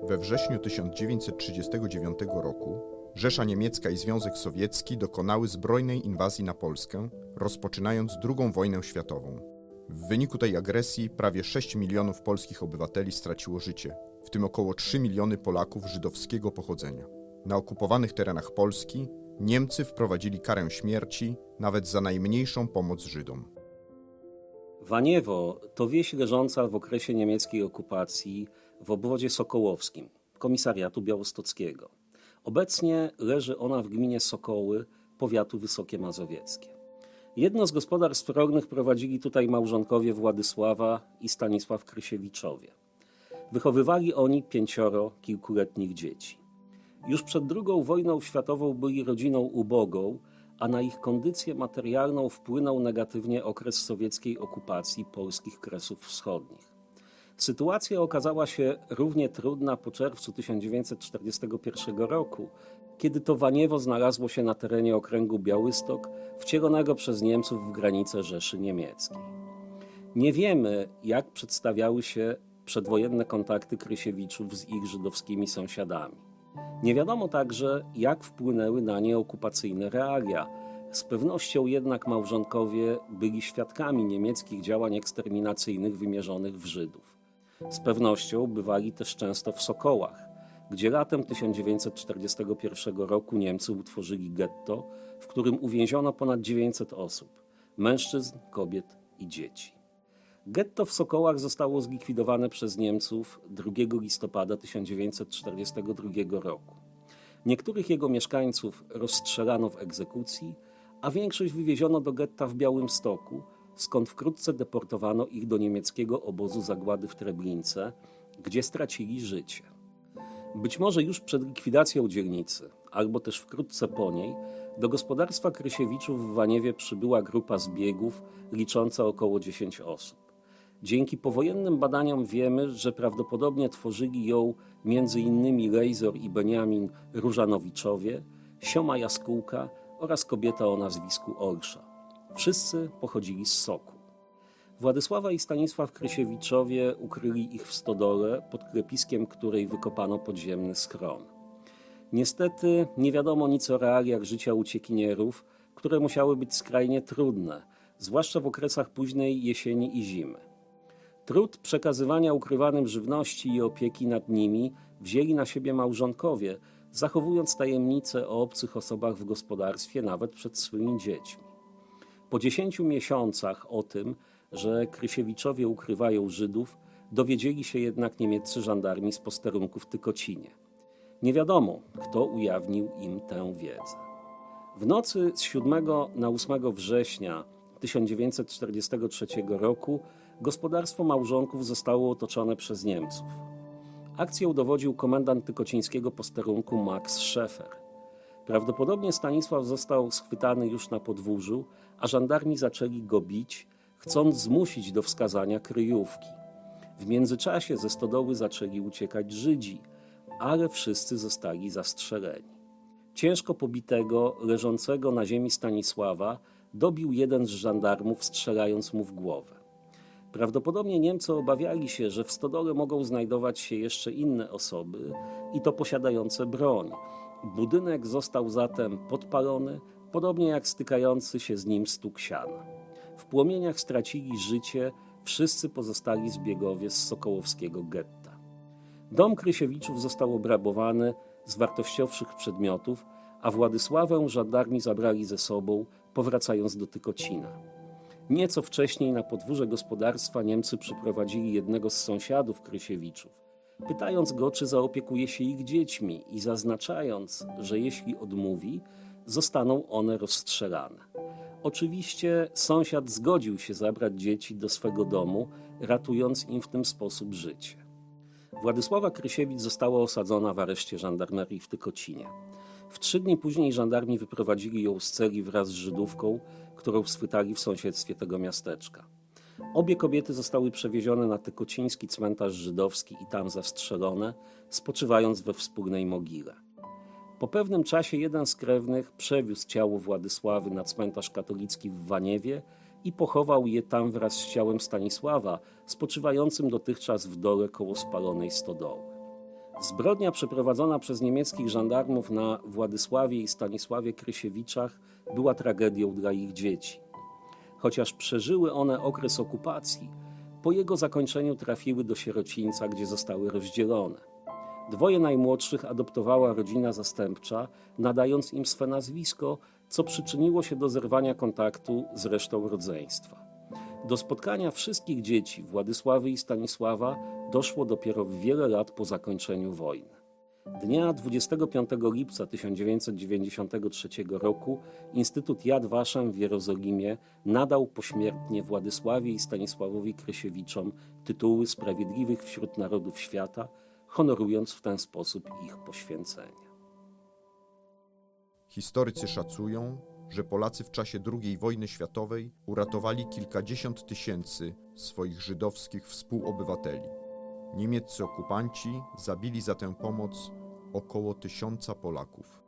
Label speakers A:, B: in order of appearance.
A: We wrześniu 1939 roku Rzesza Niemiecka i Związek Sowiecki dokonały zbrojnej inwazji na Polskę, rozpoczynając II wojnę światową. W wyniku tej agresji prawie 6 milionów polskich obywateli straciło życie, w tym około 3 miliony Polaków żydowskiego pochodzenia. Na okupowanych terenach Polski Niemcy wprowadzili karę śmierci nawet za najmniejszą pomoc Żydom.
B: Waniewo to wieś leżąca w okresie niemieckiej okupacji w obwodzie sokołowskim, komisariatu białostockiego. Obecnie leży ona w gminie Sokoły, powiatu Wysokie Mazowieckie. Jedno z gospodarstw rolnych prowadzili tutaj małżonkowie Władysława i Stanisław Krysiewiczowie. Wychowywali oni 5 kilkuletnich dzieci. Już przed II wojną światową byli rodziną ubogą, a na ich kondycję materialną wpłynął negatywnie okres sowieckiej okupacji polskich Kresów Wschodnich. Sytuacja okazała się równie trudna po czerwcu 1941 roku, kiedy to Waniewo znalazło się na terenie okręgu Białystok, wcielonego przez Niemców w granice Rzeszy Niemieckiej. Nie wiemy, jak przedstawiały się przedwojenne kontakty Krysiewiczów z ich żydowskimi sąsiadami. Nie wiadomo także, jak wpłynęły na nie okupacyjne realia. Z pewnością jednak małżonkowie byli świadkami niemieckich działań eksterminacyjnych wymierzonych w Żydów. Z pewnością bywali też często w Sokołach, gdzie latem 1941 roku Niemcy utworzyli getto, w którym uwięziono ponad 900 osób – mężczyzn, kobiet i dzieci. Getto w Sokołach zostało zlikwidowane przez Niemców 2 listopada 1942 roku. Niektórych jego mieszkańców rozstrzelano w egzekucji, a większość wywieziono do getta w Białymstoku, skąd wkrótce deportowano ich do niemieckiego obozu zagłady w Treblince, gdzie stracili życie. Być może już przed likwidacją dzielnicy, albo też wkrótce po niej, do gospodarstwa Krysiewiczów w Waniewie przybyła grupa zbiegów licząca około 10 osób. Dzięki powojennym badaniom wiemy, że prawdopodobnie tworzyli ją m.in. Lejzor i Beniamin Różanowiczowie, Sioma Jaskółka oraz kobieta o nazwisku Olsza. Wszyscy pochodzili z Sokół. Władysława i Stanisław Krysiewiczowie ukryli ich w stodole, pod klepiskiem której wykopano podziemny schron. Niestety nie wiadomo nic o realiach życia uciekinierów, które musiały być skrajnie trudne, zwłaszcza w okresach późnej jesieni i zimy. Trud przekazywania ukrywanym żywności i opieki nad nimi wzięli na siebie małżonkowie, zachowując tajemnicę o obcych osobach w gospodarstwie nawet przed swymi dziećmi. Po 10 miesiącach o tym, że Krysiewiczowie ukrywają Żydów, dowiedzieli się jednak niemieccy żandarmi z posterunku w Tykocinie. Nie wiadomo, kto ujawnił im tę wiedzę. W nocy z 7 na 8 września 1943 roku gospodarstwo małżonków zostało otoczone przez Niemców. Akcją dowodził komendant tykocińskiego posterunku Max Szefer. Prawdopodobnie Stanisław został schwytany już na podwórzu, a żandarmi zaczęli go bić, chcąc zmusić do wskazania kryjówki. W międzyczasie ze stodoły zaczęli uciekać Żydzi, ale wszyscy zostali zastrzeleni. Ciężko pobitego, leżącego na ziemi Stanisława dobił jeden z żandarmów, strzelając mu w głowę. Prawdopodobnie Niemcy obawiali się, że w stodole mogą znajdować się jeszcze inne osoby i to posiadające broń. Budynek został zatem podpalony, podobnie jak stykający się z nim stuk siana. W płomieniach stracili życie wszyscy pozostali zbiegowie z sokołowskiego getta. Dom Krysiewiczów został obrabowany z wartościowszych przedmiotów, a Władysławę żandarmi zabrali ze sobą, powracając do Tykocina. Nieco wcześniej na podwórze gospodarstwa Niemcy przyprowadzili jednego z sąsiadów Krysiewiczów, pytając go, czy zaopiekuje się ich dziećmi i zaznaczając, że jeśli odmówi, zostaną one rozstrzelane. Oczywiście sąsiad zgodził się zabrać dzieci do swego domu, ratując im w tym sposób życie. Władysława Krysiewicz została osadzona w areszcie żandarmerii w Tykocinie. W 3 dni później żandarmi wyprowadzili ją z celi wraz z Żydówką, którą schwytali w sąsiedztwie tego miasteczka. Obie kobiety zostały przewiezione na tykociński cmentarz żydowski i tam zastrzelone, spoczywając we wspólnej mogile. Po pewnym czasie jeden z krewnych przewiózł ciało Władysławy na cmentarz katolicki w Waniewie i pochował je tam wraz z ciałem Stanisława, spoczywającym dotychczas w dole koło spalonej stodoły. Zbrodnia przeprowadzona przez niemieckich żandarmów na Władysławie i Stanisławie Krysiewiczach była tragedią dla ich dzieci. Chociaż przeżyły one okres okupacji, po jego zakończeniu trafiły do sierocińca, gdzie zostały rozdzielone. 2 najmłodszych adoptowała rodzina zastępcza, nadając im swe nazwisko, co przyczyniło się do zerwania kontaktu z resztą rodzeństwa. Do spotkania wszystkich dzieci Władysławy i Stanisława doszło dopiero wiele lat po zakończeniu wojny. Dnia 25 lipca 1993 roku Instytut Yad Vashem w Jerozolimie nadał pośmiertnie Władysławie i Stanisławowi Krysiewiczom tytuły Sprawiedliwych wśród Narodów Świata, honorując w ten sposób ich poświęcenie.
A: Historycy szacują, że Polacy w czasie II wojny światowej uratowali kilkadziesiąt tysięcy swoich żydowskich współobywateli. Niemieccy okupanci zabili za tę pomoc około 1000 Polaków.